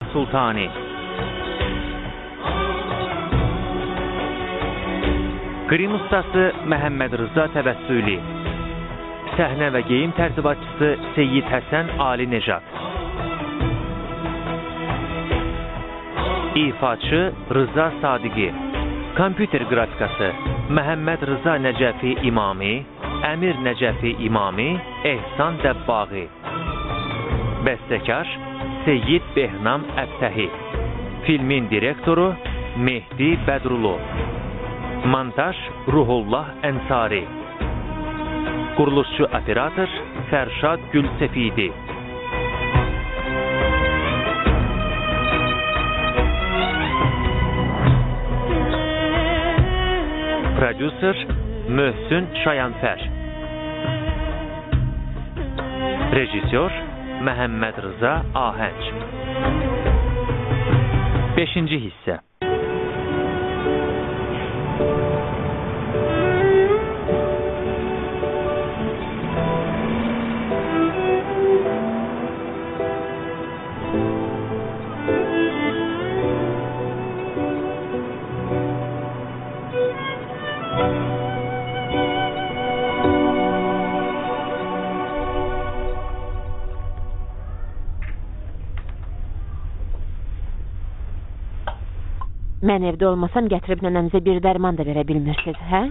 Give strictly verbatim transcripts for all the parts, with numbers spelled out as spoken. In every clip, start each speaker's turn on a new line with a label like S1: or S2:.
S1: Sultani. Qrim ustası Məhəmməd Rıza Təbəssüli. Səhnə və geyim tərtibatçısı Seyyid Həsən Ali Nejad. İfaçı Rıza Sadiqi. Kompüter qrafikası Məhəmməd Rıza Nəcəfi İmami, Əmir Nəcəfi İmami, Ehsan Dəbbaği. Bəstəkar Seyyid Behnam Əbtəhi. Filmin direktoru Mehdi Bədrulu. Montaj Ruhullah Ənsari. Quruluşçu operator Fərşad Gülsefidi. Prodüser Möhsün Şayanfər. Rejissor Məhəmməd Rıza Ahənc. Beşinci hissə.
S2: Mən evdə olmasam gətirib nənəmizə bir dərman da verə bilmirsiniz, hə?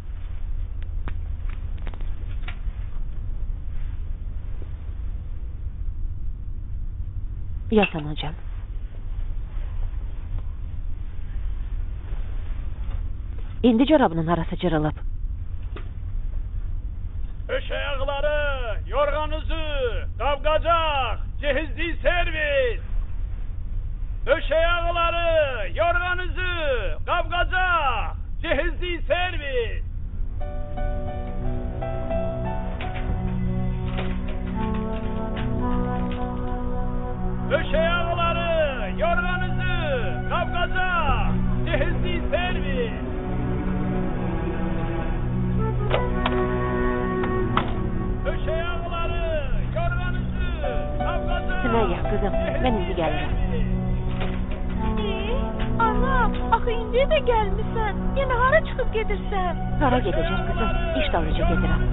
S2: Yat anacan. İndi corabının arası cırılıb.
S3: Öş ayaqları, yorğanızı, qavqacaq, cehizli servis. Öş ayaqları, yorğanızı, qavqacaq, cehizli servis. Öş ayaqları, yorğanızı, qavqacaq, cehizli servis. Öş ayaqları, yorğanızı, qavqacaq.
S2: Sınay yap kızım, ben indi gəlirəm.
S4: Anam, axı indiyə də gəlmirsən. Yenə hara çıxıb gedirsən?
S2: Hara gedəcək kızım? İş dalınca gedirəm.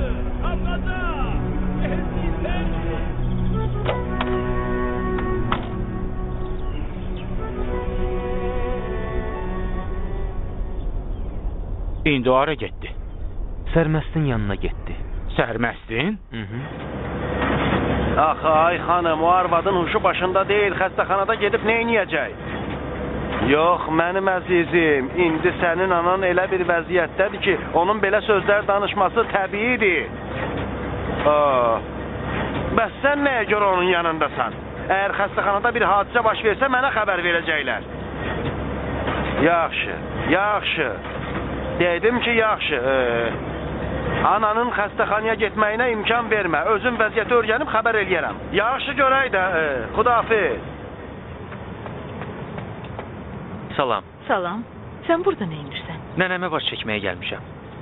S5: İndi o hara getdi?
S1: Sərməstin yanına getdi.
S5: Sərməstin?
S1: Hı -hı.
S6: Axı ay xanım, o arvadın huşu başında deyil, xəstəxanada gedib neyniyəcək? Yox, mənim əzizim, indi sənin anan elə bir vəziyyətdədir ki, onun belə sözlər danışması təbiidir. Aa, bəs sən nəyə görə onun yanındasan? Əgər xəstəxanada bir hadisə baş versə, mənə xəbər verəcəklər. Yaxşı, yaxşı. Dedim ki, yaxşı. Ee, ananın xəstəxanaya getməyinə imkan vermə. Özün vəziyyəti öyrənib xəbər eləyərəm. Yaxşı görək də, e, xudafiz.
S1: Salam.
S4: Salam. Sən burada nə edirsən?
S1: Nənəmə baş çəkməyə gəlmişəm.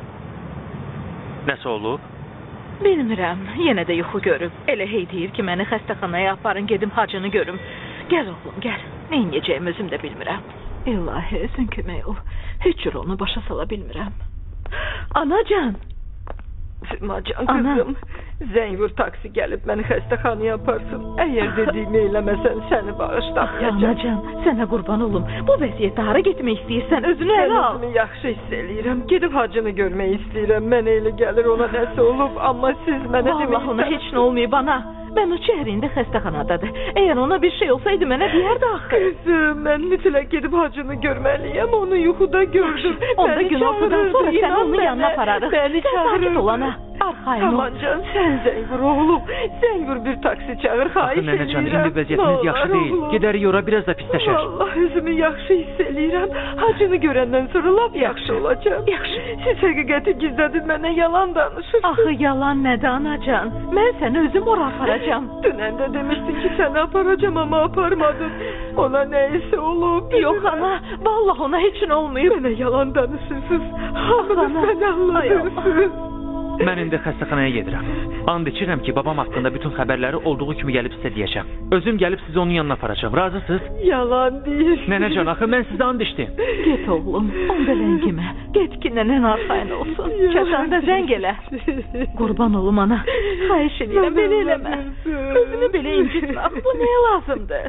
S1: Nəsə olub?
S4: Bilmirəm, yenə də yuxu görüb. Elə hey deyir ki, məni xəstəxanaya aparın, gedim hacını görüm. Gəl oğlum, gəl. Nə inəcəyim özüm də bilmirəm. İlahi, sən kömək ol. Heç cür onu başa sala bilmirəm. Anacan!
S7: Simacan kızım, zəng vur taksi gəlib məni xəstəxanaya aparsın. Əgər dediyimi eləməsən səni bağışlamayacaq.
S4: Anacan, sənə qurban olum. Bu vəziyyətdə hara getmək istəyirsən, özünü ələ al.
S7: Mən özümü yaxşı hiss eləyirəm. Gedib hacını görmək istəyirəm. Mən elə gəlir ona nəsə olub, amma siz mənə demək...
S4: Vallahi ona heç nə olmayıb ana. Mən o şəhərində xəstəxanadadır. Əgər ona bir şey olsaydı mənə deyərdi axı.
S7: Qızım, mən mütləq gedib hacını görməliyəm. Onu yuxuda gördüm.
S4: Onda gün ortadan sonra səni onun yanına apararıq.
S7: Bəni çağırır.
S4: Olana. Arxayın ol.
S7: Aman can, sən zəng vur oğlum. Zəng vur bir taksi çağır, xahiş edirəm.
S1: Axı nənəcan, indi vəziyyətiniz yaxşı deyil. Gedərik ora biraz da pisləşər.
S7: Vallahi özümü yaxşı hiss eləyirəm. Hacını görəndən sonra lap yaxşı olacaq.
S4: Yaxşı.
S7: Siz həqiqəti gizlədib mənə yalan danışırsınız.
S4: Axı yalan nədir anacan? Mən səni özüm ora aparacam.
S7: Dünən də demişdin ki, səni aparacam amma aparmadın. Ona nəysə olub.
S4: Yox ana, vallahi ona heç nə olmayıb.
S7: Mənə yalan danışırsınız. Hamını sən anladırsınız.
S1: Mən indi xəstəxanaya gedirəm. And içirəm ki, babam haqqında bütün xəbərləri olduğu kimi gəlib sizə deyəcəm. Özüm gəlib sizi onun yanına aparacağım. Razısınız?
S7: Yalan deyirsən.
S1: Nənəcan, axı mən sizə and içdim.
S4: Get oğlum, onda ləngimə. Get ki, nənən arxayın olsun. Çatanda zəng elə. Qurban olum ana. Xahiş edirəm, belə eləmə. Özünü belə incitmə. Bu nəyə lazımdır?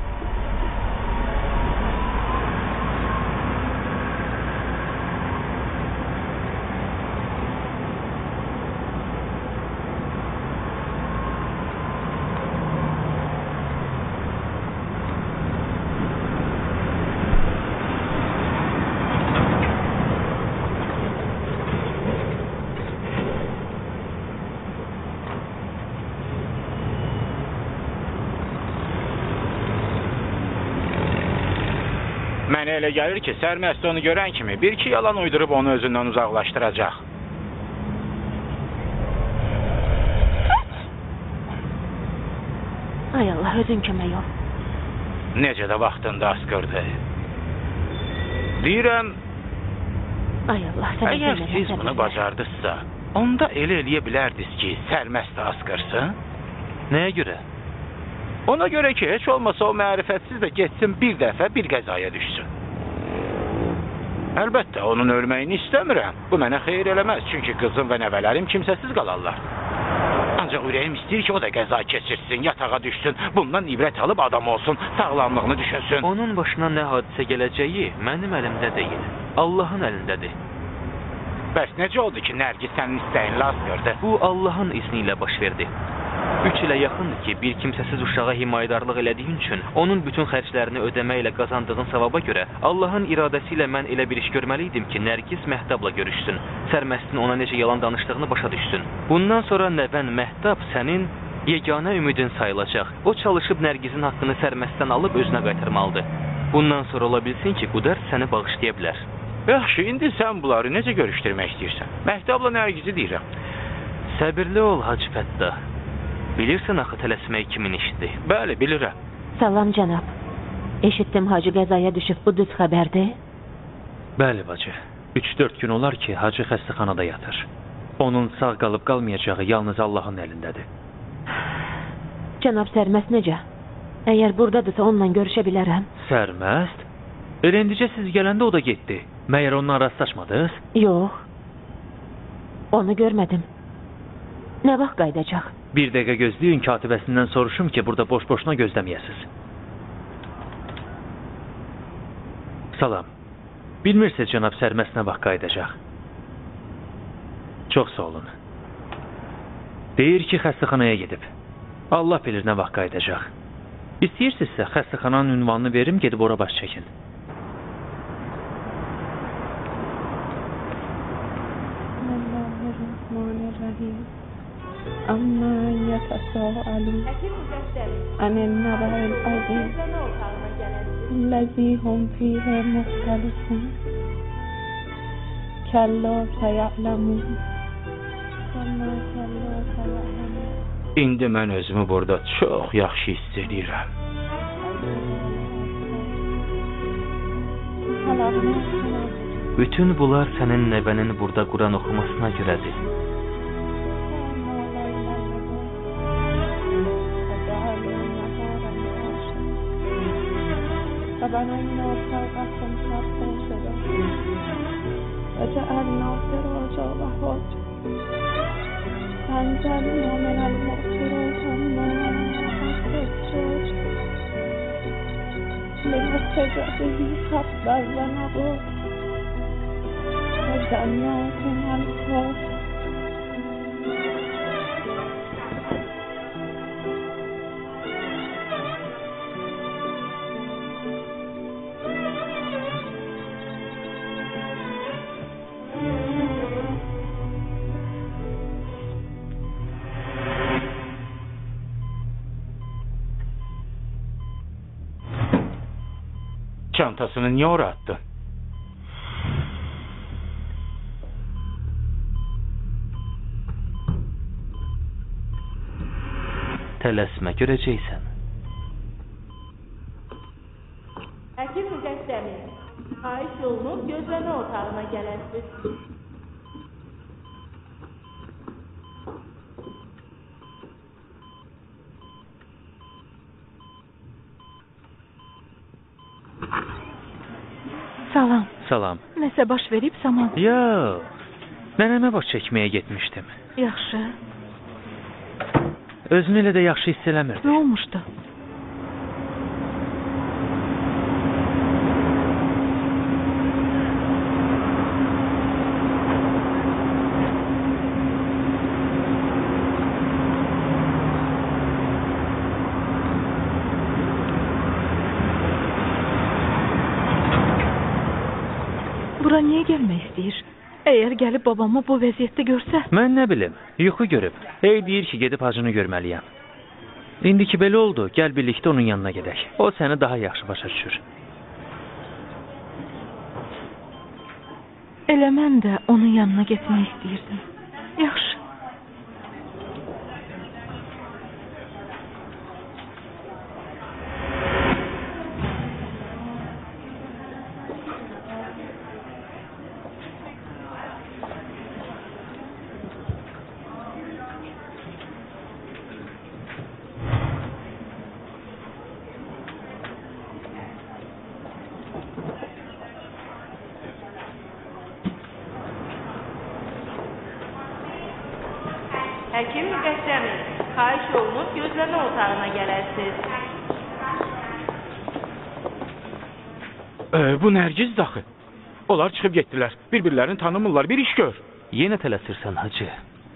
S5: Mənə elə gəlir ki, sərməst onu görən kimi bir-iki yalan uydurub onu özündən uzaqlaşdıracaq.
S2: Ay Allah, özün kömək ol.
S5: Necə də vaxtında asqırdı. Deyirəm,
S2: Ay Allah, sənə
S5: əgər
S2: kömək
S5: siz
S2: ol.
S5: bunu bacardınızsa, onda elə eləyə bilərdiniz ki, sərməst asqırsın.
S1: Nəyə görə?
S5: Ona görə ki, heç olmasa o mərifətsiz də getsin bir dəfə bir qəzaya düşsün. Əlbəttə, onun ölməyini istəmirəm. Bu mənə xeyir eləməz, çünki qızım və nəvələrim kimsəsiz qalarlar. Ancaq ürəyim istəyir ki, o da qəza keçirsin, yatağa düşsün, bundan ibrət alıb adam olsun, sağlamlığını düşünsün.
S1: Onun başına nə hadisə gələcəyi mənim əlimdə deyil. Allahın əlindədir.
S5: Bəs necə oldu ki, Nərgiz sənin istəyinlə asqırdı?
S1: Bu Allahın izni ilə baş verdi. Üç ilə yaxındır ki, bir kimsəsiz uşağa himayədarlıq elədiyin üçün onun bütün xərclərini ödəməklə qazandığın savaba görə Allahın iradəsi ilə mən elə bir iş görməli idim ki, Nərgiz Məhdabla görüşsün. Sərməstin ona necə yalan danışdığını başa düşsün. Bundan sonra nəvən Məhdab sənin yeganə ümidin sayılacaq. O çalışıb Nərgizin haqqını Sərməstdən alıb özünə qaytarmalıdır. Bundan sonra ola bilsin ki, Qudar səni bağışlaya bilər.
S5: Yaxşı, indi sən bunları necə görüşdürmək istəyirsən? Məhdabla Nərgizi deyirəm.
S1: Səbirli ol, Hacı Fəttah. Bilirsən axı tələsmək kimin işidir?
S5: Bəli, bilirəm.
S2: Salam cənab. Eşitdim Hacı qəzaya düşüb, bu düz xəbərdir?
S1: Bəli, bacı. Üç-dörd gün olar ki, Hacı xəstəxanada yatır. Onun sağ qalıb qalmayacağı yalnız Allahın əlindədir.
S2: Cənab Sərməst necə? Əgər buradadırsa onunla görüşə bilərəm.
S1: Sərməst? Elə indicə siz gələndə o da getdi. Məyər onunla rastlaşmadınız?
S2: Yox. Onu görmədim. Nə vaxt qayıdacaq?
S1: Bir dəqiqə gözləyin, katibəsindən soruşum ki, burada boş-boşuna gözləməyəsiz. Salam. Bilmirsiniz cənab Sərməst nə vaxt qayıdacaq? Çox sağ olun. Deyir ki, xəstəxanaya gedib. Allah bilir nə vaxt qayıdacaq. İstəyirsinizsə, xəstəxananın ünvanını verim, gedib ora baş çəkin.
S8: أما يتساءلون عن النبأ العظيم الذي هم فيه مختلفون كلا سيعلمون كلا كلا سيعلمون.
S5: İndi mən özümü burada çox yaxşı hiss edirəm.
S1: Bütün bunlar sənin nəvənin burada Quran oxumasına görədir.
S8: فبنينا فوقكم سقفا شدادا وجعلنا سراجا وهاجا وأنزلنا من المعصرات ماء ثجاجا لنخرج به حبا ونباتا وجنات ألفافا.
S5: Çantasını niyə ora attın?
S1: Tələsmə, görəcəksən.
S9: Həkim müqəddəmi, xahiş olunub gözləmə otağına gələsiniz.
S4: Salam.
S1: Salam.
S4: Nəsə baş verib Saman?
S1: Yox. Nənəmə baş çəkməyə getmişdim.
S4: Yaxşı.
S1: Özünü elə də yaxşı hiss eləmirdi.
S4: Nə olmuşdu? Bura niyə gəlmək istəyir? Əgər gəlib babamı bu vəziyyətdə görsə...
S1: Mən nə bilim, yuxu görüb. Hey deyir ki, gedib hacını görməliyəm. İndi ki belə oldu, gəl birlikdə onun yanına gedək. O səni daha yaxşı başa düşür.
S4: Elə mən də onun yanına getmək istəyirdim. Yaxşı.
S9: Həkim Müqəddəmi, xahiş olunub gözləmə otağına gələrsiniz.
S5: Ee, bu Nərgiz daxı. Onlar çıxıb getdilər. Bir-birlərini tanımırlar. Bir iş gör.
S1: Yenə tələsirsən, hacı.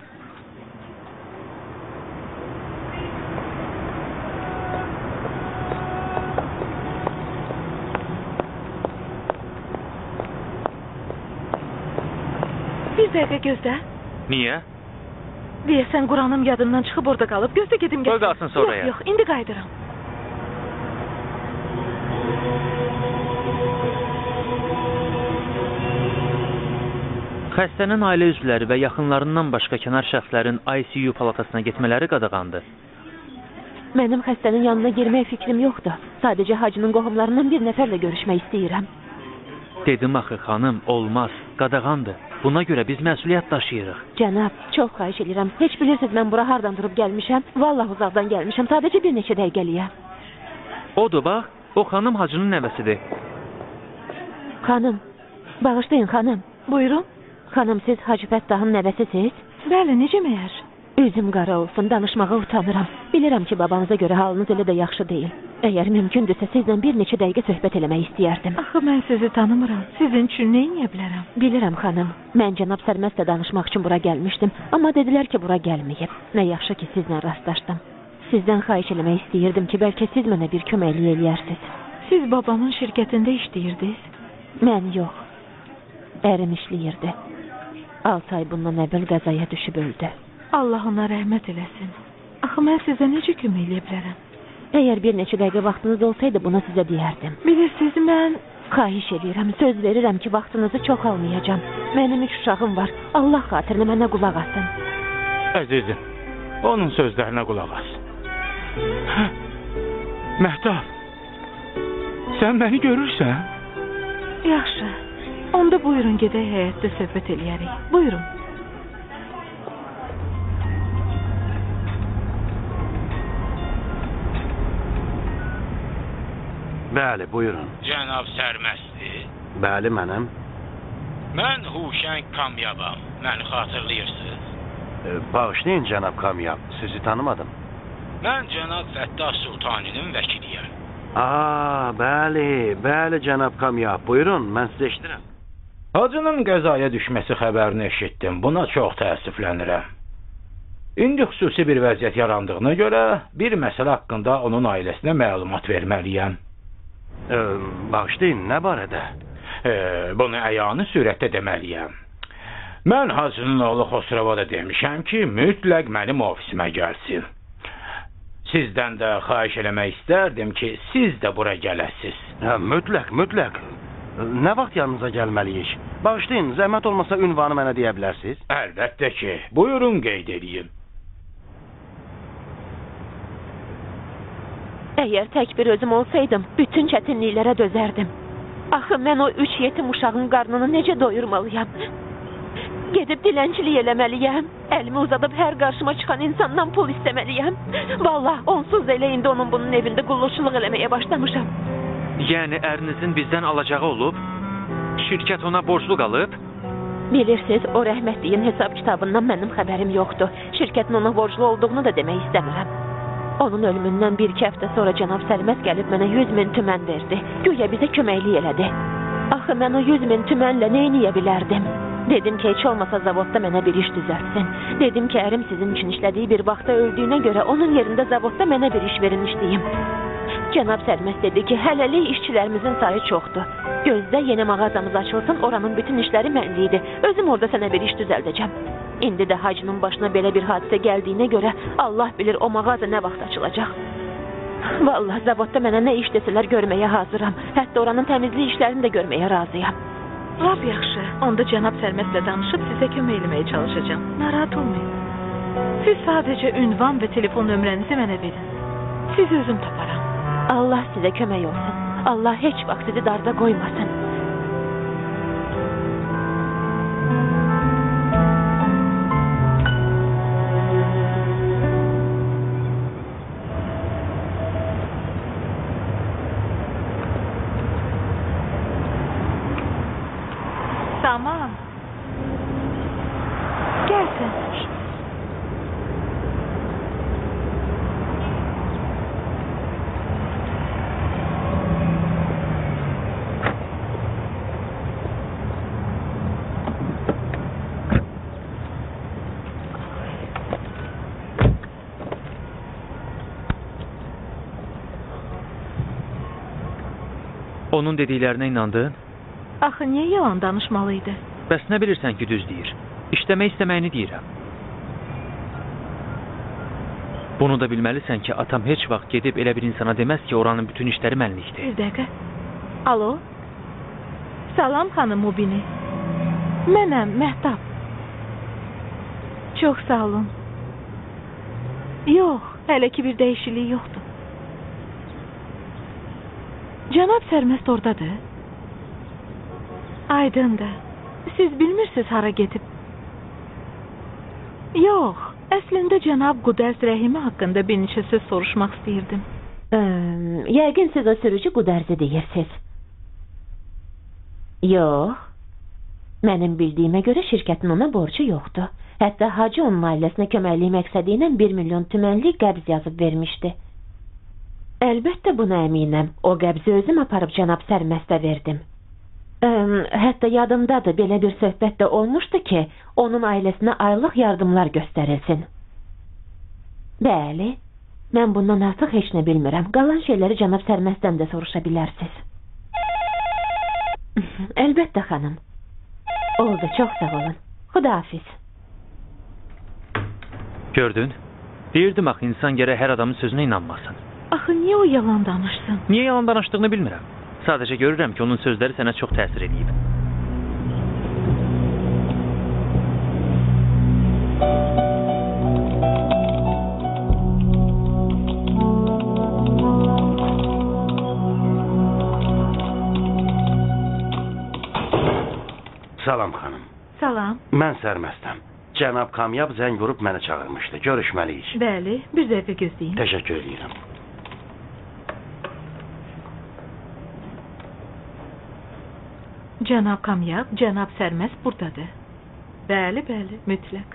S4: Bir dəqiqə gözlə.
S1: Niyə?
S4: Deyəsən Quranım yadımdan çıxıb orada qalıb. Gözlə gedim gəl.
S1: Qoy qalsın sonraya.
S4: Yox, yox, indi qayıdıram.
S1: Xəstənin ailə üzvləri və yaxınlarından başqa kənar şəxslərin I C U palatasına getmələri qadağandır.
S2: Mənim xəstənin yanına girmək fikrim yoxdur. Sadəcə hacının qohumlarından bir nəfərlə görüşmək istəyirəm.
S1: Dedim axı xanım, olmaz, qadağandır. Buna görə biz məsuliyyət daşıyırıq.
S2: Cənab, çox xahiş edirəm. Heç bilirsiniz mən bura hardan durub gəlmişəm? Vallahi uzaqdan gəlmişəm. Sadəcə bir neçə dəqiqəliyə.
S1: Odur bax, o xanım hacının nəvəsidir.
S2: Xanım, bağışlayın xanım.
S4: Buyurun.
S2: Xanım, siz Hacı Fəttahın nəvəsisiz?
S4: Bəli, necə məyər?
S2: Üzüm qara olsun, danışmağa utanıram. Bilirəm ki, babanıza görə halınız elə də yaxşı deyil. Əgər mümkündürsə, sizlə bir neçə dəqiqə söhbət eləmək istəyərdim.
S4: Axı, mən sizi tanımıram. Sizin üçün nə edə bilərəm?
S2: Bilirəm, xanım. Mən cənab Sərməstlə danışmaq üçün bura gəlmişdim. Amma dedilər ki, bura gəlməyib. Nə yaxşı ki, sizlə rastlaşdım. Sizdən xahiş eləmək istəyirdim ki, bəlkə siz mənə bir köməklik eləyərsiniz.
S4: Siz babamın şirkətində işləyirdiniz?
S2: Mən yox. Ərim işləyirdi. Altı ay bundan əvvəl qəzaya düşüb öldü.
S4: Allah ona rəhmət eləsin. Axı, mən sizə necə kömək eləyə bilərəm?
S2: Əgər bir neçə dəqiqə vaxtınız olsaydı, bunu sizə deyərdim.
S4: Bilirsiniz, mən...
S2: Xahiş edirəm, söz verirəm ki, vaxtınızı çox almayacağım. Mənim üç uşağım var. Allah xatirinə mənə qulaq asın.
S5: Əzizim, onun sözlərinə qulaq as. Məhdab, sən məni görürsən?
S4: Yaxşı. Onda buyurun, gedək həyətdə söhbət eləyərik. Buyurun.
S6: Bəli, buyurun.
S3: Cənab Sərməstdir.
S6: Bəli, mənəm.
S3: Mən Huşəng Kamyabam. Məni xatırlayırsınız.
S6: E, bağışlayın, cənab Kamyab. Sizi tanımadım.
S3: Mən cənab Fəttah Sultaninin vəkiliyəm.
S6: Aa, bəli, bəli, cənab Kamyab. Buyurun, mən sizə eşidirəm.
S5: Hacının qəzaya düşməsi xəbərini eşitdim. Buna çox təəssüflənirəm. İndi xüsusi bir vəziyyət yarandığına görə bir məsələ haqqında onun ailəsinə məlumat verməliyəm.
S6: E, bağışlayın, nə barədə?
S5: E, bunu əyani sürətdə deməliyəm. Mən hacının oğlu Xosrova da demişəm ki, mütləq mənim ofisimə gəlsin. Sizdən də xahiş eləmək istərdim ki, siz də bura gələsiz.
S6: Hə, mütləq, mütləq. Nə vaxt yanınıza gəlməliyik? Bağışlayın, zəhmət olmasa ünvanı mənə deyə bilərsiniz?
S5: Əlbəttə ki, buyurun qeyd edeyim.
S2: Əgər tək bir özüm olsaydım, bütün çətinliklərə dözərdim. Axı, mən o üç yetim uşağın qarnını necə doyurmalıyam? Gedib dilənçilik eləməliyəm. Əlimi uzadıb hər qarşıma çıxan insandan pul istəməliyəm. Vallahi, onsuz elə indi onun bunun evində qulluqçuluq eləməyə başlamışam.
S1: Yəni, ərinizin bizdən alacağı olub? şirkət ona borclu qalıb?
S2: Bilirsiniz, o rəhmətliyin hesab kitabından mənim xəbərim yoxdur. Şirkətin ona borclu olduğunu da demək istəmirəm. Onun ölümündən bir iki həftə sonra cənab Sərməst gəlib mənə yüz min tümən verdi. Güya bizə köməklik elədi. Axı mən o yüz min tümənlə nə eləyə bilərdim? Dedim ki, heç olmasa zavodda mənə bir iş düzəltsin. Dedim ki, ərim sizin üçün işlədiyi bir vaxtda öldüyünə görə onun yerində zavodda mənə bir iş verin işləyim. Cənab Sərməst dedi ki, hələlik işçilərimizin sayı çoxdur. Gözdə yeni mağazamız açılsın, oranın bütün işləri mənlidir. Özüm orada sənə bir iş düzəldəcəm. İndi də hacının başına belə bir hadisə gəldiyinə görə Allah bilir o mağaza nə vaxt açılacaq. Vallahi zavodda mənə nə iş desələr görməyə hazıram. Hətta oranın təmizlik işlərini də görməyə razıyam.
S4: Lap yaxşı. Onda cənab Sərməstlə danışıb sizə kömək eləməyə çalışacağım. Narahat olmayın. Siz sadəcə ünvan və telefon nömrənizi mənə verin. Sizi özüm taparam.
S2: Allah sizə kömək olsun. Allah heç vaxt sizi darda qoymasın.
S4: Tamam. Gəlsin.
S1: Onun dediklərinə inandın?
S4: Axı niyə yalan danışmalıydı?
S1: Bəs nə bilirsən ki, düz deyir? İşləmək istəməyini deyirəm. Bunu da bilməlisən ki, atam heç vaxt gedib elə bir insana deməz ki, oranın bütün işləri mənlikdir.
S4: Bir dəqiqə. Alo? Salam xanım Mubini. Mənəm, Məhtab. Çox sağ olun. Yox, hələ ki bir dəyişiklik yoxdur. Cənab Sərməst oradadır. Aydındır. Siz bilmirsiniz hara gedib? Yox, əslində cənab Qudərs Rəhimi haqqında bir neçə söz soruşmaq istəyirdim.
S2: Ee, yəqin siz o sürücü Qudərzi deyirsiniz. Yox. Mənim bildiyimə görə şirkətin ona borcu yoxdur. Hətta hacı onun ailəsinə köməklik məqsədi ilə bir milyon tümənlik qəbz yazıb vermişdi. Əlbəttə buna əminəm. O qəbzi özüm aparıb cənab Sərməstə verdim. Ə, hətta yadımdadır, belə bir söhbət də olmuşdu ki, onun ailəsinə aylıq yardımlar göstərilsin. Bəli, mən bundan artıq heç nə bilmirəm. Qalan şeyləri cənab Sərməstdən də soruşa bilərsiniz. Əlbəttə xanım. Oldu, çox sağ olun. Xudahafiz.
S1: Gördün? Deyirdim axı, insan gərək hər adamın sözünə inanmasın.
S4: Axı niyə o yalan danışsın?
S1: Niyə yalan danışdığını bilmirəm. Sadəcə görürəm ki, onun sözləri sənə çox təsir edib.
S6: Salam xanım.
S4: Salam.
S6: Mən Sərməstəm. Cənab Kamyab zəng vurub məni çağırmışdı. Görüşməliyik.
S4: Bəli, bir dəqiqə gözləyin.
S6: Təşəkkür edirəm.
S4: Cənab Kamyab, cənab Sərməst buradadır. Bəli, bəli, mütləq.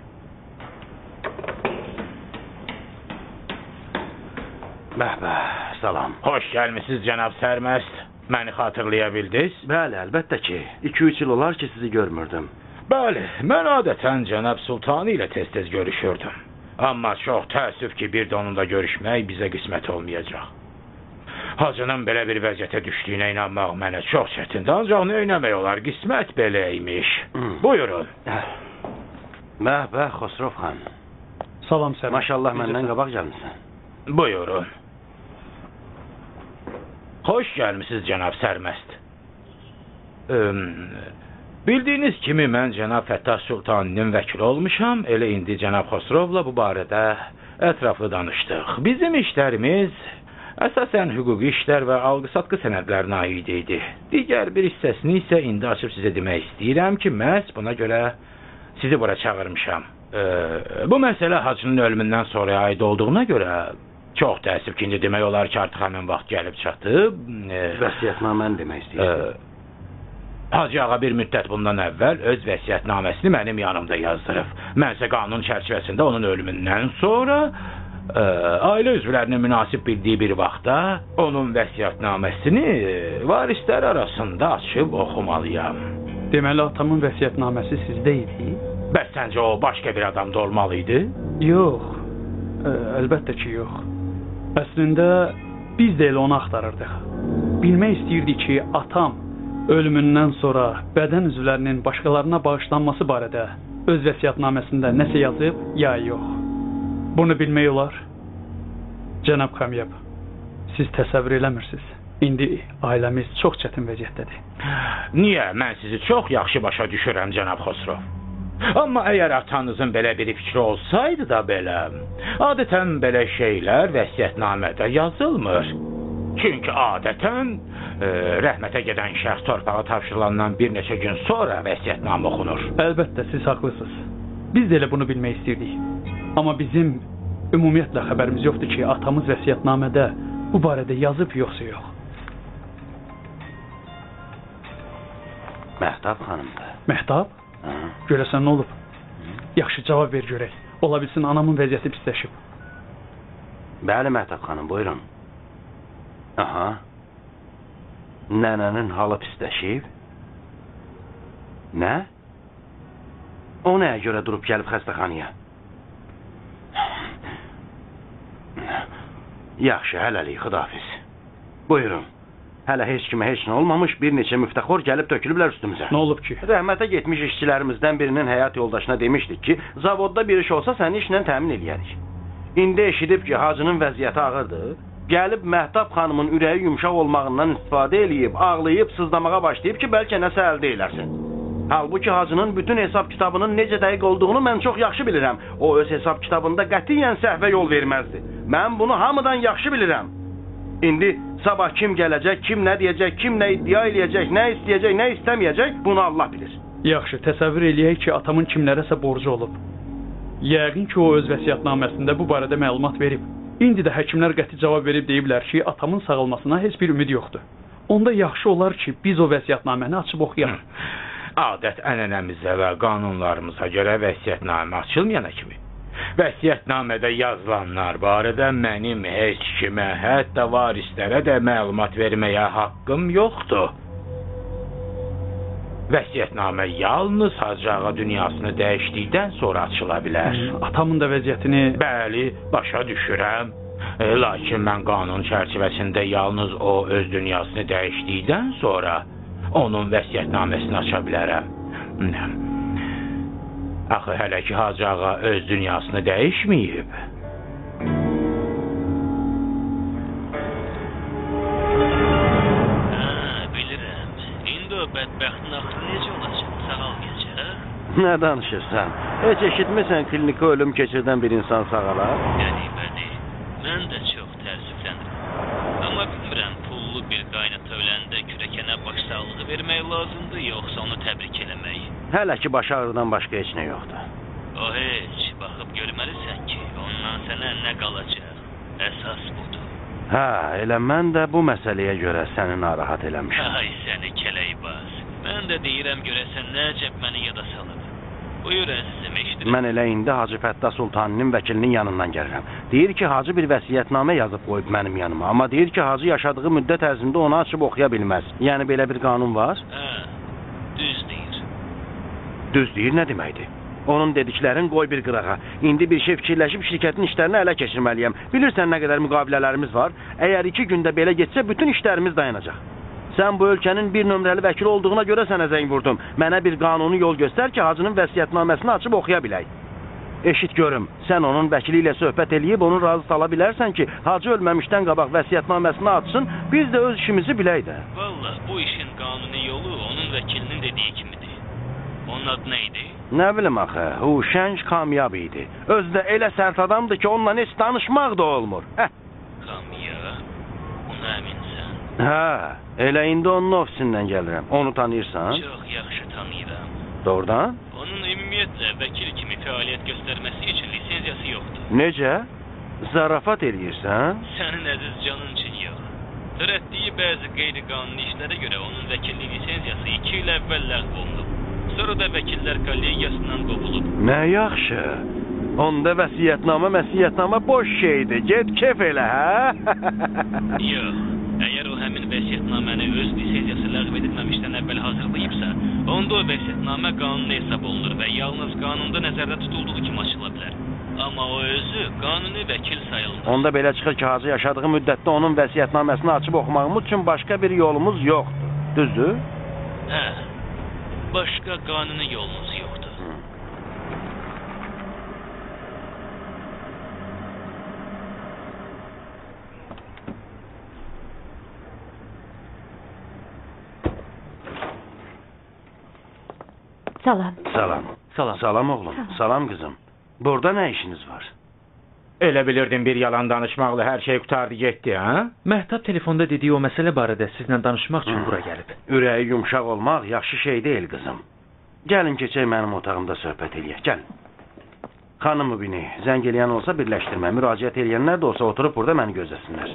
S5: Bəh, bəh, salam. Xoş gəlmisiniz cənab Sərməst. Məni xatırlaya bildiniz?
S6: Bəli, əlbəttə ki. iki üç il olar ki, sizi görmürdüm.
S5: Bəli, mən adətən cənab Sultanı ilə tez-tez görüşürdüm. Amma çox təəssüf ki, bir də onunla görüşmək bizə qismət olmayacaq. Hacının belə bir vəziyyətə düşdüyünə inanmaq mənə çox çətindir. Ancaq nə eləmək olar, qismət beləymiş. Hmm. Buyurun.
S6: Bəh, bəh, Xosrov xan.
S10: Salam Sərməst.
S6: Maşallah, məndən qabaq gəlmişsən.
S5: Buyurun. Xoş gəlmisiniz cənab Sərməst. Bildiyiniz kimi mən cənab Fəttah Sultaninin vəkili olmuşam. Elə indi cənab Xosrovla bu barədə ətraflı danışdıq. Bizim işlərimiz əsasən hüquqi işlər və alqı-satqı sənədlərinə aid idi. Digər bir hissəsini isə indi açıb sizə demək istəyirəm ki, məhz buna görə sizi bura çağırmışam. Bu məsələ hacının ölümündən sonra aid olduğuna görə çox təəssüf ki, indi demək olar ki, artıq həmin vaxt gəlib çatıb.
S6: Vəsiyyətnaməni demək istəyirəm.
S5: Hacı ağa bir müddət bundan əvvəl öz vəsiyyətnaməsini mənim yanımda yazdırıb. Mənsə qanun çərçivəsində onun ölümündən sonra ə, ailə üzvlərinin münasib bildiyi bir vaxtda onun vəsiyyətnaməsini varislər arasında açıb oxumalıyam.
S10: Deməli atamın vəsiyyətnaməsi sizdə idi?
S5: Bəs səncə o başqa bir adamda olmalı idi?
S10: Yox, ə, əlbəttə ki, yox. Əslində biz də elə onu axtarırdıq. Bilmək istəyirdik ki, atam ölümündən sonra bədən üzvlərinin başqalarına bağışlanması barədə öz vəsiyyətnaməsində nəsə yazıb, ya yox. Bunu bilmək olar. Cənab Kamyab, siz təsəvvür eləmirsiniz. İndi ailəmiz çox çətin vəziyyətdədir.
S5: Niyə? Mən sizi çox yaxşı başa düşürəm, cənab Xosrov. Amma əgər atanızın belə bir fikri olsaydı da belə, adətən belə şeylər vəsiyyətnamədə yazılmır. Çünki adətən e, rəhmətə gedən şəxs torpağa tapşırılandan bir neçə gün sonra vəsiyyətnamə oxunur.
S10: Əlbəttə, siz haqlısınız. Biz də elə bunu bilmək istirdik. Amma bizim ümumiyyətlə xəbərimiz yoxdur ki, atamız vəsiyyətnamədə bu barədə yazıb yoxsa yox.
S6: Məhdab xanımdır.
S10: Məhdab?
S6: Hı.
S10: Görəsən nə olub? Hı. Yaxşı, cavab ver görək. Ola bilsin anamın vəziyyəti pisləşib.
S6: Bəli, Məhdab xanım, buyurun. Aha. Nənənin halı pisləşib? Nə? O nəyə görə durub gəlib xəstəxanaya? Yaxşı, hələlik, xudafiz. Buyurun. Hələ heç kimə heç nə olmamış, bir neçə müftəxor gəlib tökülüblər üstümüzə.
S10: Nə olub ki?
S6: Rəhmətə getmiş işçilərimizdən birinin həyat yoldaşına demişdik ki, zavodda bir iş olsa səni işlə təmin eləyərik. İndi eşidib ki, hacının vəziyyəti ağırdır, gəlib Məhdab xanımın ürəyi yumşaq olmağından istifadə eləyib, ağlayıb, sızlamağa başlayıb ki, bəlkə nəsə əldə eləsin. Halbuki hacının bütün hesab kitabının necə dəqiq olduğunu mən çox yaxşı bilirəm. O öz hesab kitabında qətiyyən səhvə yol verməzdi. Mən bunu hamıdan yaxşı bilirəm. İndi sabah kim gələcək, kim nə deyəcək, kim nə iddia eləyəcək, nə istəyəcək, nə istəməyəcək, bunu Allah bilir.
S10: Yaxşı, təsəvvür eləyək ki, atamın kimlərəsə borcu olub. Yəqin ki, o öz vəsiyyətnaməsində bu barədə məlumat verib. İndi də həkimlər qəti cavab verib deyiblər ki, atamın sağalmasına heç bir ümid yoxdur. Onda yaxşı olar ki, biz o vəsiyyətnaməni açıb oxuyaq.
S5: Adət ənənəmizə və qanunlarımıza görə vəsiyyətnamə açılmayana kimi. Vəsiyyətnamədə yazılanlar barədə mənim heç kimə, hətta varislərə də məlumat verməyə haqqım yoxdur. Vəsiyyətnamə yalnız Hacı ağa dünyasını dəyişdikdən sonra açıla bilər.
S10: Atamın da vəziyyətini...
S5: Bəli, başa düşürəm. E, lakin mən qanun çərçivəsində yalnız o öz dünyasını dəyişdikdən sonra onun vəsiyyətnaməsini aça bilərəm. Axı hələ ki Hacı ağa öz dünyasını dəyişməyib.
S3: Hə, bilirəm. İndi o bədbəxtin axırı necə olacaq? Sağalmayacaq?
S6: Nə danışırsan? Heç eşitmirsən klinika ölüm keçirdən bir insan sağalar?
S3: Yəni, bəli. Mən də çox təəssüflənirəm. Amma bilmirəm, pullu bir qaynata öləndə kürəkənə başsağlığı vermək lazımdır, yoxsa onu təbrik eləmək.
S6: Hələ ki, baş ağrıdan başqa heç nə yoxdur.
S3: O heç, baxıb görməlisən ki, ondan sənə nə qalacaq. Əsas budur.
S6: Hə, elə mən də bu məsələyə görə səni narahat eləmişəm.
S3: Ay səni kələkbaz. Mən də deyirəm görəsən nə əcəb məni yada salıb. Buyur əzizim, eşidirəm.
S6: Mən elə indi Hacı Fəttah Sultaninin vəkilinin yanından gəlirəm. Deyir ki, Hacı bir vəsiyyətnamə yazıb qoyub mənim yanıma. Amma deyir ki, Hacı yaşadığı müddət ərzində onu açıb oxuya bilməz. Yəni belə bir qanun var?
S3: Hə, düz deyir.
S6: Düz deyir nə deməkdir? Onun dediklərin qoy bir qırağa. İndi bir şey fikirləşib şirkətin işlərini ələ keçirməliyəm. Bilirsən nə qədər müqavilələrimiz var? Əgər iki gündə belə getsə, bütün işlərimiz dayanacaq. Sən bu ölkənin bir nömrəli vəkili olduğuna görə sənə zəng vurdum. Mənə bir qanuni yol göstər ki, Hacının vəsiyyətnaməsini açıb oxuya bilək. Eşit görüm, sən onun vəkili ilə söhbət eləyib, onu razı sala bilərsən ki, Hacı ölməmişdən qabaq vəsiyyətnaməsini açsın, biz də öz işimizi bilək də.
S3: Vallahi bu işin qanuni yolu onun vəkilinin dediyi kimidir. Onun adı nə idi?
S6: Nə bilim axı, Huşənc Kamyab idi. Özü də elə sərt adamdır ki, onunla heç danışmaq da olmur. Həh.
S3: Kamyab? Ona əminsən?
S6: Hə, elə indi onun ofisindən gəlirəm. Onu tanıyırsan?
S3: Çox yaxşı tanıyıram.
S6: Doğrudan?
S3: Onun ümumiyyətlə vəkil kimi fəaliyyət göstərməsi üçün lisenziyası yoxdur.
S6: Necə? Zarafat eləyirsən?
S3: Sənin əziz canın üçün yox. Törətdiyi bəzi qeyri-qanuni işlərə görə onun vəkillik lisenziyası iki il əvvəl ləğv olunub. Sonra da vəkillər kollegiyasından qovulub.
S6: Nə yaxşı. Onda vəsiyyətnamə, məsiyyətnamə boş şeydir. Get kef elə, hə?
S3: Yox. Əgər o həmin vəsiyyətnaməni öz lisenziyası ləğv edilməmişdən əvvəl hazırlayıbsa, onda o vəsiyyətnamə qanuni hesab olunur və yalnız qanunda nəzərdə tutulduğu kimi açıla bilər. Amma o özü qanuni vəkil sayılmır.
S6: Onda belə çıxır ki, Hacı yaşadığı müddətdə onun vəsiyyətnaməsini açıb oxumağımız üçün başqa bir yolumuz yoxdur. Düzdür?
S3: Hə. Başqa qanuni yolumuz yoxdur.
S2: Salam.
S6: Salam.
S1: Salam.
S6: Salam oğlum. Salam qızım. Burada nə işiniz var?
S5: Elə bilirdim bir yalan danışmaqla hər şey qutardı getdi, hə?
S1: Məhtab telefonda dediyi o məsələ barədə sizlə danışmaq üçün bura gəlib.
S6: Ürəyi yumşaq olmaq yaxşı şey deyil qızım. Gəlin keçək mənim otağımda söhbət eləyək. Gəlin. Xanım Mübini, zəng eləyən olsa birləşdirmə. Müraciət eləyənlər də olsa oturub burada məni gözləsinlər.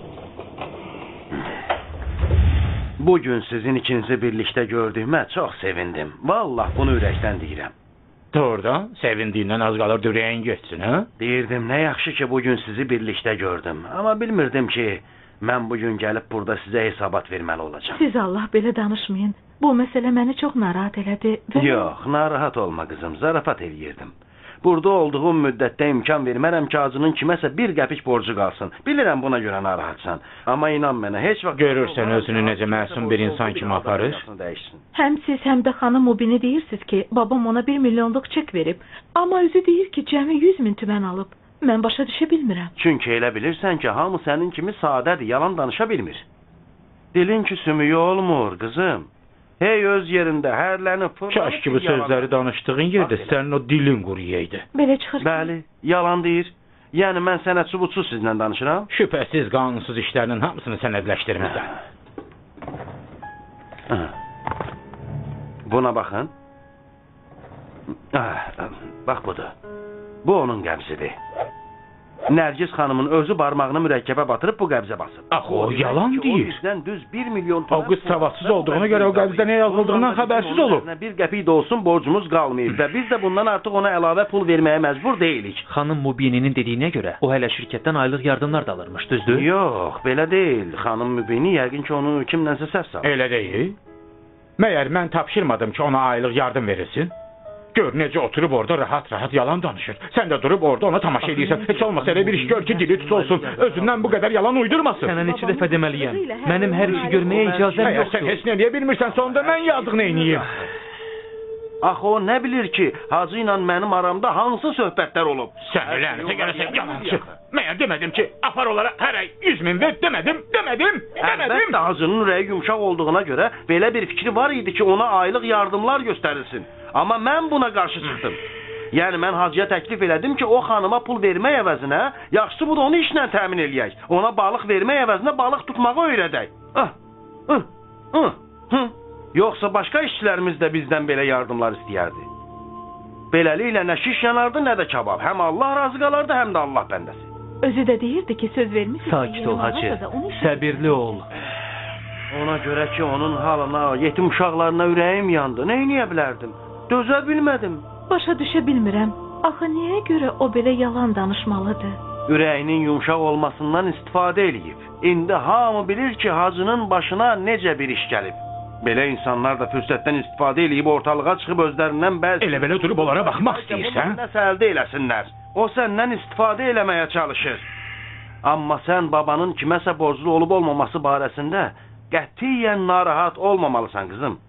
S6: Bugün sizin ikinizi birlikdə gördüyümə çox sevindim. Vallah bunu ürəkdən deyirəm.
S5: Doğrudan, sevindiyindən az qalır ürəyin getsin, hə?
S6: Deyirdim, nə yaxşı ki bugün sizi birlikdə gördüm. Amma bilmirdim ki, mən bugün gəlib burada sizə hesabat verməli olacağam.
S4: Siz Allah belə danışmayın. Bu məsələ məni çox narahat elədi. Və...
S6: Yox, narahat olma qızım, zarafat eləyirdim. Burada olduğum müddətdə imkan vermərəm ki, Hacının kiməsə bir qəpik borcu qalsın. Bilirəm buna görə narahatsan. Amma inan mənə, heç vaxt...
S5: Görürsən özünü necə məsum bir insan kimi aparır.
S4: Həm siz, həm də xanım Mubini deyirsiniz ki, babam ona bir milyonluq çek verib. Amma özü deyir ki, cəmi yüz min tümən alıb. Mən başa düşə bilmirəm.
S6: Çünki elə bilirsən ki, hamı sənin kimi sadədir, yalan danışa bilmir. Dilin ki sümüyü olmur, qızım. Hey öz yerində hərlənib...
S5: Kaş ki bu sözləri danışdığın yerdə sənin o dilin quruyaydı.
S4: Belə çıxır ki...
S6: Bəli, yalan deyir. Yəni mən sənə sübutsuz sizlə danışıram.
S5: Şübhəsiz qanunsuz işlərinin hamısını sənədləşdirməsən.
S6: Buna baxın. Bax budur. Bu onun qəbzidir. Nərgiz xanımın özü barmağını mürəkkəbə batırıb bu qəbzə basıb.
S5: Axı o yalan deyir.
S6: O bizdən düz bir milyon...
S5: O qız savadsız olduğuna görə o qəbzdə nə yazıldığından xəbərsiz olub.
S6: Bir qəpik də olsun borcumuz qalmayıb və biz də bundan artıq ona əlavə pul verməyə məcbur deyilik.
S1: Xanım Mubininin dediyinə görə o hələ şirkətdən aylıq yardımlar da alırmış, düzdür?
S6: Yox, belə deyil. Xanım Mubini yəqin ki onu kimlənsə səs salır.
S5: Elə deyil. Məyər mən tapşırmadım ki ona aylıq yardım verilsin? Gör necə oturub orada rahat-rahat yalan danışır. Sən də durub orada ona tamaşa edirsən. Heç olmasa elə bir iş gör ki, dili tut olsun. Özündən bu qədər yalan uydurmasın.
S1: Sənə neçə dəfə deməliyəm. Mənim hər işi görməyə icazəm
S5: yoxdur. Sən heç nə eləyə bilmirsən, onda mən yazıq neyniyim?
S6: Axı o nə bilir ki, Hacı ilə mənim aramda hansı söhbətlər olub?
S5: Sən lənətə gələsən yalancı. Məyər demədim ki, apar onlara hər ay yüz min ver, demədim, demədim, demədim.
S6: Əlbəttə Hacının ürəyi yumşaq olduğuna görə belə bir fikri var idi ki, ona aylıq yardımlar göstərilsin. Amma mən buna qarşı çıxdım. Yəni mən Hacıya təklif elədim ki, o xanıma pul vermək əvəzinə, yaxşısı bu da onu işlə təmin eləyək. Ona balıq vermək əvəzinə balıq tutmağı öyrədək. Ah, ah, ah, ah. Yoxsa başqa işçilərimiz də bizdən belə yardımlar istəyərdi. Beləliklə nə şiş yanardı, nə də kabab. Həm Allah razı qalardı, həm də Allah bəndəsi.
S4: Özü də deyirdi ki, söz vermişsiniz.
S1: Sakit ol Hacı, səbirli ol.
S6: Ona görə ki, onun halına, yetim uşaqlarına ürəyim yandı. Nə eləyə bilərdim? Dözə bilmədim.
S4: Başa düşə bilmirəm. Axı niyə görə o belə yalan danışmalıdır?
S6: Ürəyinin yumşaq olmasından istifadə eləyib. İndi hamı bilir ki, Hacının başına necə bir iş gəlib. Belə insanlar da fürsətdən istifadə eləyib ortalığa çıxıb özlərindən bəzi...
S5: Elə belə durub onlara baxmaq istəyirsən?
S6: Nəsə əldə eləsinlər. O səndən istifadə eləməyə çalışır. Amma sən babanın kiməsə borclu olub olmaması barəsində qətiyyən narahat olmamalısan qızım.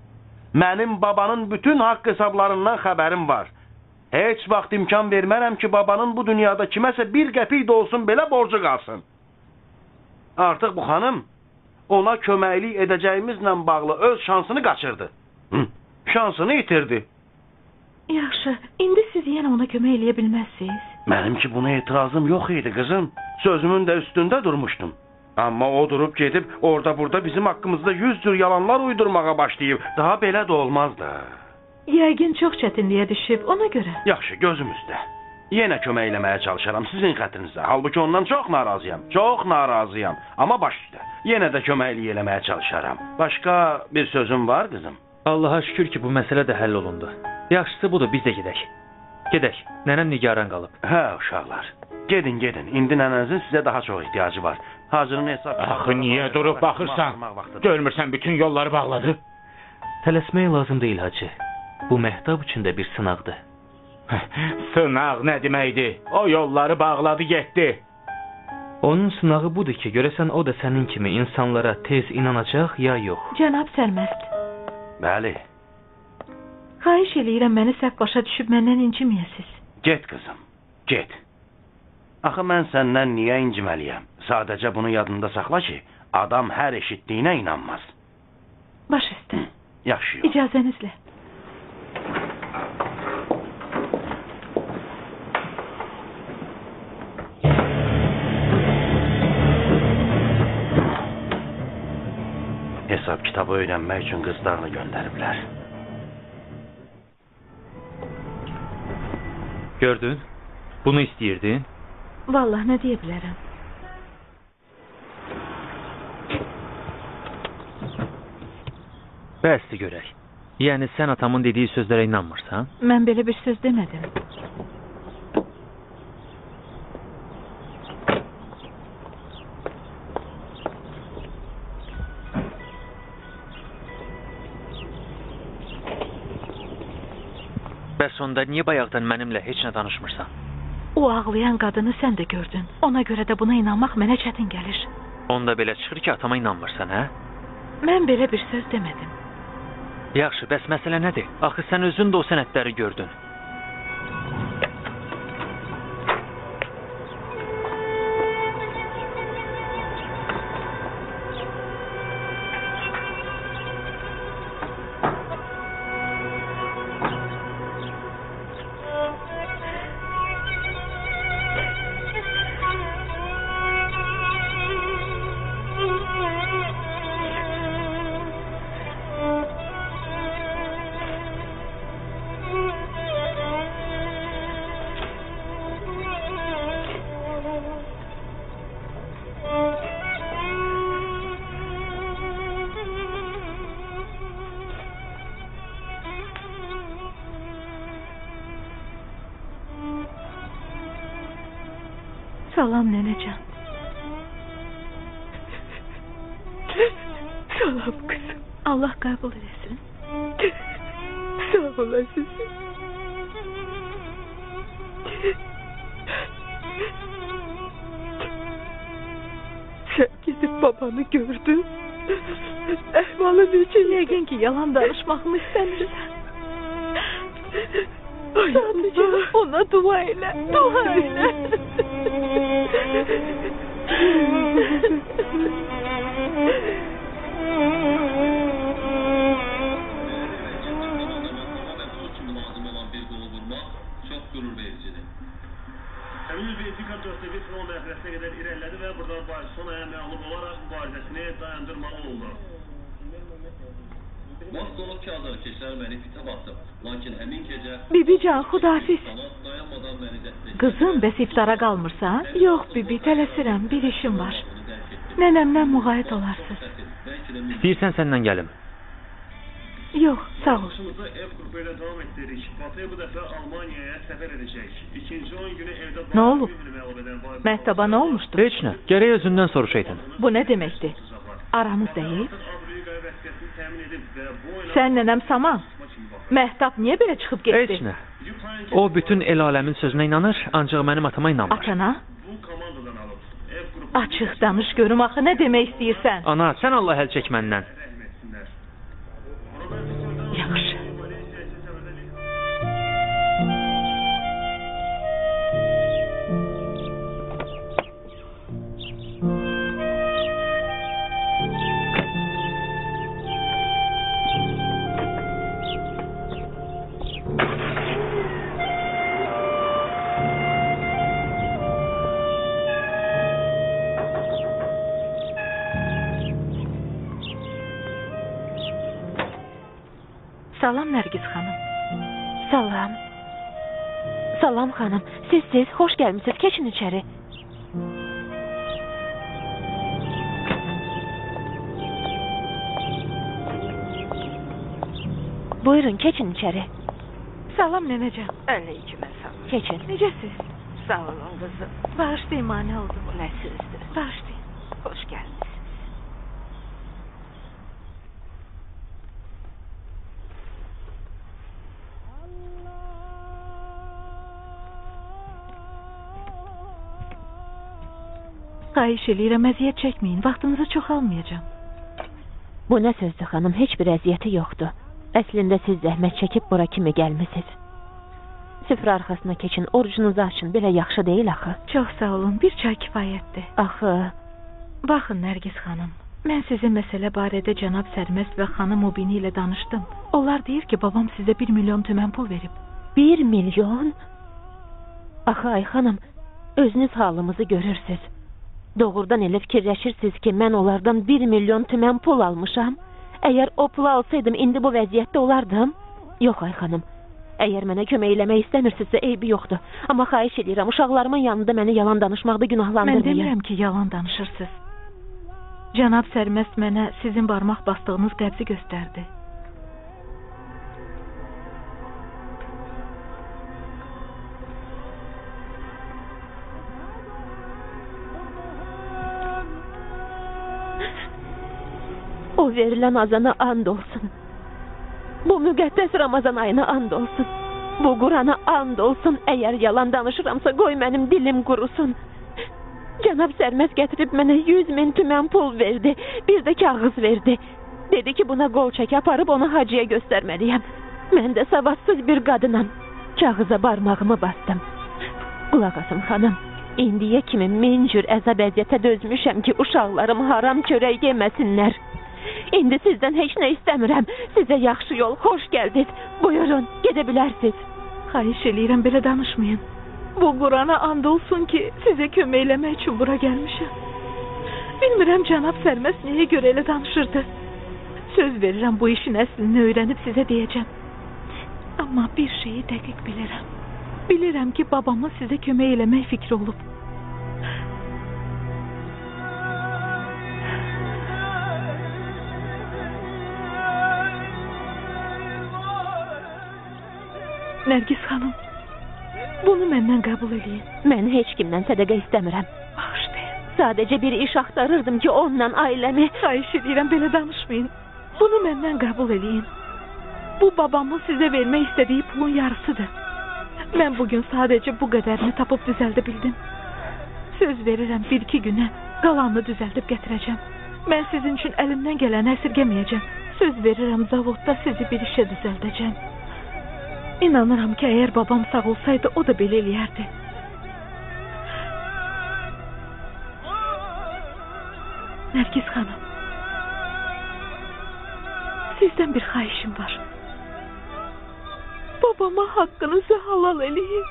S6: Mənim babanın bütün haqq hesablarından xəbərim var. Heç vaxt imkan vermərəm ki, babanın bu dünyada kiməsə bir qəpik də olsun belə borcu qalsın. Artıq bu xanım ona köməklik edəcəyimizlə bağlı öz şansını qaçırdı. Hı, şansını itirdi.
S4: Yaxşı, indi siz yenə ona kömək eləyə bilməzsiniz.
S6: Mənim ki buna etirazım yox idi qızım. Sözümün də üstündə durmuşdum. Amma o durub gedib orada burada bizim haqqımızda yüz cür yalanlar uydurmağa başlayıb. Daha belə də olmaz da.
S4: Yəqin çox çətinliyə düşüb, ona görə.
S6: Yaxşı, gözümüzdə. Yenə kömək eləməyə çalışaram sizin xətrinizə. Halbuki ondan çox narazıyam. Çox narazıyam. Amma baş üstə. Yenə də köməklik eləməyə çalışaram. Başqa bir sözüm var qızım.
S1: Allaha şükür ki, bu məsələ də həll olundu. Yaxşısı budur, biz də gedək. Gedək. Nənəm nigaran qalıb.
S6: Hə, uşaqlar. Gedin, gedin. İndi nənənizin sizə daha çox ehtiyacı var. Hacırını hesab...
S5: Axı niyə durub baxırsan? Görmürsən bütün yolları bağladı.
S1: Tələsmək lazım deyil, hacı. Bu Məhdab üçün də bir sınaqdır.
S5: Sınaq nə deməkdir? O yolları bağladı, getdi.
S1: Onun sınağı budur ki, görəsən o da sənin kimi insanlara tez inanacaq ya yox.
S4: Cənab Sərməst,
S6: Bəli.
S4: xahiş eləyirəm məni səhv başa düşüb məndən inciməyəsiz.
S6: Get qızım, get. Axı mən səndən niyə inciməliyəm? Sadəcə bunu yadında saxla ki, adam hər eşitdiyinə inanmaz.
S4: Baş üstə.
S6: Hı, yaxşı yox.
S4: İcazənizlə.
S6: Hesab kitabı öyrənmək üçün qızlarını göndəriblər.
S1: Gördün? Bunu istəyirdin?
S4: Vallahi nə deyə bilərəm?
S1: Bəsdir görək. Yəni sən atamın dediyi sözlərə inanmırsan?
S4: Mən belə bir söz demədim.
S1: Bəs onda niyə bayaqdan mənimlə heç nə danışmırsan?
S4: O ağlayan qadını sən də gördün. Ona görə də buna inanmaq mənə çətin gəlir.
S1: Onda belə çıxır ki, atama inanmırsan, hə?
S4: Mən belə bir söz demədim.
S1: Yaxşı, bəs məsələ nədir? Axı sən özün də o sənədləri gördün.
S4: Salam nənəcan.
S7: Salam kızım.
S4: Allah qəbul eləsin.
S7: Sağ olasın. Sen gidip babanı gördün. Ehvalı necə?
S4: Yəqin ki, yalan danışmağımı istəmirsən.
S7: Sadece ona dua elə. Dua elə.
S11: Həmin Belçika dörddə bir front mərhələsinə qədər irəlilədi və buradan Barcelonaya məğlub olaraq mübarizəsini dayandırmalı oldu.
S12: Vaxt olub ki, azarkeşlər məni fitə batdı. Lakin həmin gecə...
S4: Bibican, xudafiz.
S12: Dayanmadan məni dəstək...
S4: Qızım, bəs iftara qalmırsan? Yox, bibi, tələsirəm, bir işim var. Nənəmlə müğayət olarsınız.
S1: İstəyirsən səndən gəlim.
S4: Yox, sağ ol.
S11: Başımızda ev qrupu ilə davam etdirik. Batıya bu dəfə Almaniyaya səfər edəcək. İkinci on günü evdə...
S4: Nə olub? Məhtaba nə olmuşdu?
S1: Heç nə, gərək özündən soruşaydın.
S4: Bu nə deməkdir? Aranız deyil? Sən nənəm Saman, Məhdab niyə belə çıxıb getdi?
S1: Heç nə. O bütün el aləmin sözünə inanır, ancaq mənim atama inanmır.
S4: Atana? Açıq danış görüm axı, nə demək istəyirsən?
S1: Ana, sən Allah əl çək məndən.
S4: Yaxşı. Salam Nərgiz xanım.
S2: Salam. Salam xanım. Siz siz xoş gəlmisiniz. Keçin içəri. Buyurun, keçin içəri.
S4: Salam nənəcəm.
S7: Əleyküm əsəlam.
S2: Keçin.
S4: Necəsiz?
S7: Sağ olun kızım.
S4: Bağışlayın, mane oldum.
S7: Bu ne sözdür?
S4: Bağışlayın.
S7: Hoş geldiniz.
S4: Xahiş eləyirəm, əziyyət çəkməyin. Vaxtınızı çox almayacağım.
S2: Bu nə sözdür xanım? Heç bir əziyyəti yoxdur. Əslində siz zəhmət çəkib bura kimi gəlmisiniz. Süfrə arxasına keçin, orucunuzu açın. Belə yaxşı deyil axı.
S4: Çox sağ olun, bir çay kifayətdir.
S2: Axı...
S4: Baxın Nərgiz xanım, mən sizin məsələ barədə cənab Sərməst və xanım Mubini ilə danışdım. Onlar deyir ki, babam sizə bir milyon tümən pul verib.
S2: Bir milyon? Axı ay xanım, özünüz halımızı görürsünüz. Doğrudan elə fikirləşirsiniz ki, mən onlardan bir milyon tümən pul almışam. Əgər o pulu alsaydım, indi bu vəziyyətdə olardım. Yox ay xanım, əgər mənə kömək eləmək istəmirsinizsə, eybi yoxdur. Amma xahiş edirəm, uşaqlarımın yanında məni yalan danışmaqda günahlandırmayın.
S4: Mən demirəm ki, yalan danışırsınız. Cənab Sərməst mənə sizin barmaq bastığınız qəbzi göstərdi.
S2: O verilən azana and olsun. Bu müqəddəs Ramazan ayına and olsun. Bu Qurana and olsun. Əgər yalan danışıramsa qoy mənim dilim qurusun. Cənab Sərməst gətirib mənə yüz min tümən pul verdi. Bir də kağız verdi. Dedi ki, buna qol çək aparıb onu hacıya göstərməliyəm. Mən də savadsız bir qadınam. Kağıza barmağımı bastım. Qulaq asın xanım. İndiyə kimi min cür əzab əziyyətə dözmüşəm ki, uşaqlarım haram çörək yeməsinlər. İndi sizdən heç nə istəmirəm. Sizə yaxşı yol, xoş gəldiniz. Buyurun, gedə bilərsiniz.
S4: Xahiş eləyirəm, belə danışmayın. Bu Qurana and olsun ki, sizə kömək eləmək üçün bura gəlmişəm. Bilmirəm, cənab Sərməst nəyə görə elə danışırdı. Söz verirəm, bu işin əslini öyrənib sizə deyəcəm. Amma bir şeyi dəqiq bilirəm. Bilirəm ki, babamın sizə kömək eləmək fikri olub. Nərgiz xanım, bunu məndən qəbul edin.
S2: Mən heç kimdən sədəqə istəmirəm.
S4: Bağışlayın.
S2: Sadəcə bir iş axtarırdım ki, onunla ailəmi...
S4: Xahiş edirəm, belə danışmayın. Bunu məndən qəbul edin. Bu babamın sizə vermək istədiyi pulun yarısıdır. Mən bugün sadəcə bu qədərini tapıb düzəldə bildim. Söz verirəm, bir iki günə qalanını düzəldib gətirəcəm. Mən sizin üçün əlimdən gələni əsirgəməyəcəm. Söz verirəm, zavodda sizi bir işə düzəldəcəm. İnanıram ki, əgər babam sağ olsaydı, o da belə eləyərdi. Nərgiz xanım, sizdən bir xahişim var. Babama haqqınızı halal eləyin.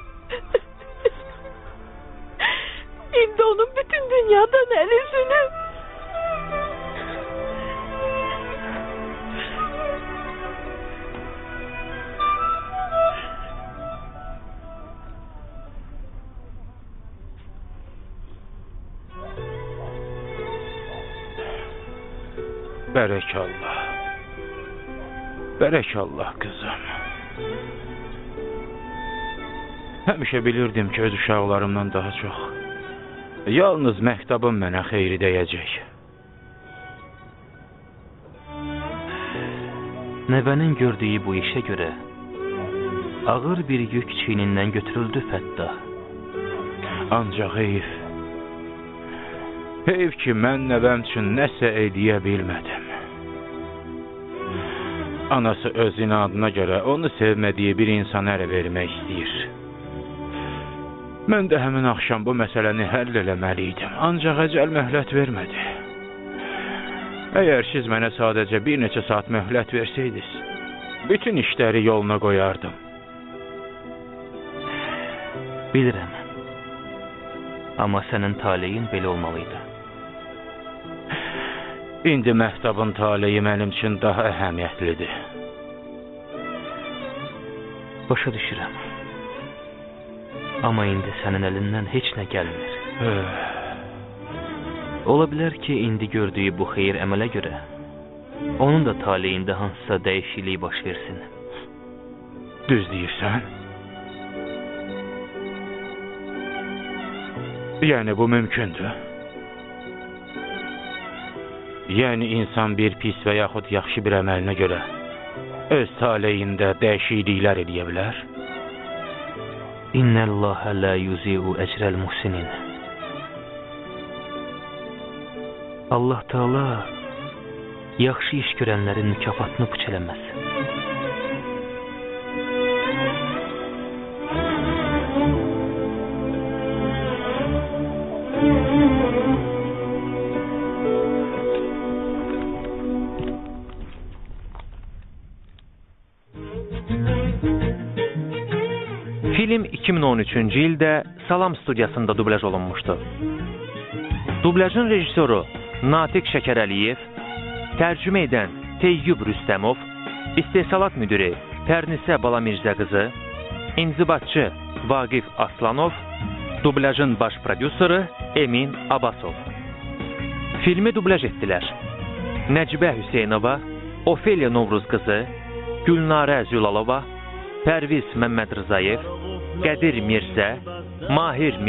S4: İndi onun bütün dünyadan əl üzünü.
S5: Bərəkallah. Bərəkallah qızım. Həmişə bilirdim ki, öz uşaqlarımdan daha çox yalnız məktəbim mənə xeyri dəyəcək.
S1: Nəvənin gördüyü bu işə görə ağır bir yük çiynindən götürüldü Fəttah.
S5: Ancaq heyf. Heyf ki, mən nəvəm üçün nəsə eləyə bilmədim. Anası öz inadına görə onu sevmədiyi bir insana ərə vermək istəyir. Mən də həmin axşam bu məsələni həll eləməli idim, ancaq əcəl möhlət vermədi. Əgər siz mənə sadəcə bir neçə saat möhlət versəydiniz, bütün işləri yoluna qoyardım.
S1: Bilirəm. Amma sənin taleyin belə olmalıydı.
S5: İndi məktəbin taleyi mənim üçün daha əhəmiyyətlidir.
S1: Başa düşürəm. Amma indi sənin əlindən heç nə gəlmir.
S5: Öh.
S1: Ola bilər ki, indi gördüyü bu xeyir əmələ görə onun da taleyində hansısa dəyişiklik baş versin.
S5: Düz deyirsən? Yəni bu mümkündür. Yəni insan bir pis və yaxud yaxşı bir əməlinə görə öz taleyində dəyişikliklər eləyə bilər.
S1: İnnəllahə lə yuzi'u əcrəl muhsinin. Allah Teala yaxşı iş görənlərin mükafatını puç eləməz.
S13: Film iki min on üçüncü ildə Salam studiyasında dublaj olunmuşdu. Dublajın rejissoru Natiq Şəkərəliyev, tərcümə edən Teyyub Rüstəmov, istehsalat müdiri Pərnisə Balamirzə qızı, inzibatçı Vaqif Aslanov, dublajın baş prodüseri Emin Abbasov. Filmi dublaj etdilər. Nəcibə Hüseynova, Ofeliya Novruz qızı, Gülnarə Zülalova, Pərviz Məmməd Rızayev, Qədir Mirzə, Mahir Mirzə,